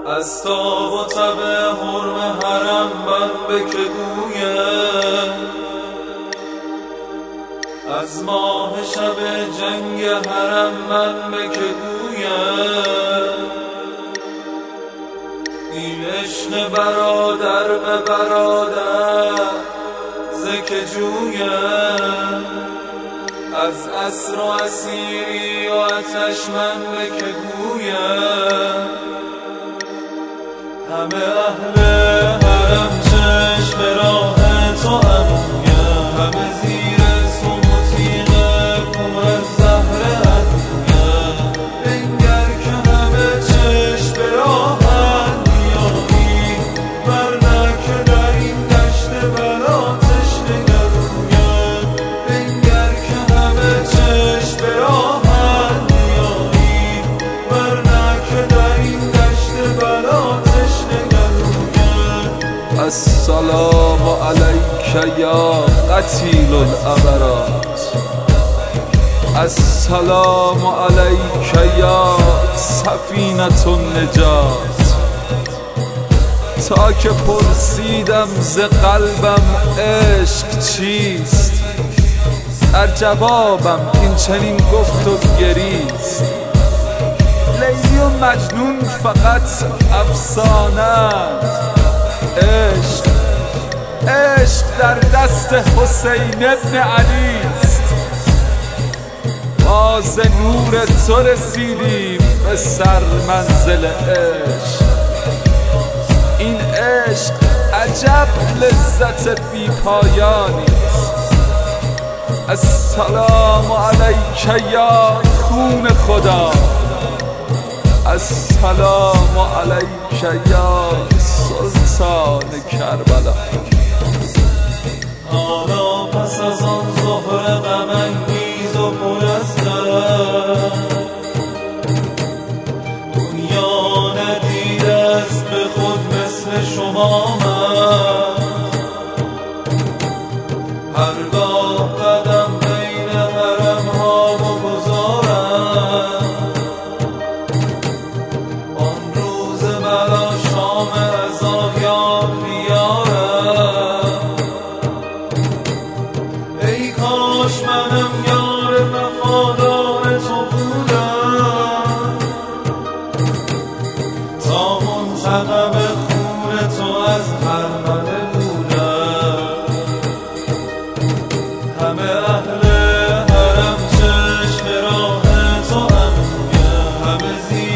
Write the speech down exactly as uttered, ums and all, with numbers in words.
از تاب و تب حرم حرم من به که گویم، از ماه شب جنگ حرم من به که گویم. این عشق برادر به برادر ز که جویم، از اسر و اسیری و آتش من به که گویم. همه اهل حرم چشم راه تو امویم، همه زیر سموتیق پور زهر ادویم. بنگر که همه چشم راهن بیایی، ورنه که در این دشت بلا تشنه گرویم. بنگر که همه چشم راهن بیایی، ورنه که در این دشت بلا السلام علیک یا قتیل العبرات، السلام علیک یا سفینة النجات. تا که پرسیدم ز قلبم عشق چیست، در جوابم این چنین گفت و گریست. لیلی و مجنون فقط افسانه‌اند، عشق عشق در دست حسین ابن علی است. ما ز نور تو رسیدیم به سر منزل عشق. این عشق عجب لذت بی پایانی است. السلام علیک یا خون خدا، السلام علیک یا سلطان کربلا. حالا پس از آن ظهر غم انگیز و پر از درد، دنیا ندیده است به خود مثل شما من. هرگاه قدم بین حرم ها بگذارم، آن روز بلا شام رضا یاد بیارم. ای کاش منم یار وفادار تو بودم، تا منتقم خون تو از حرمده بودم. همه اهل حرم چشم راه تو امویم، همه زیر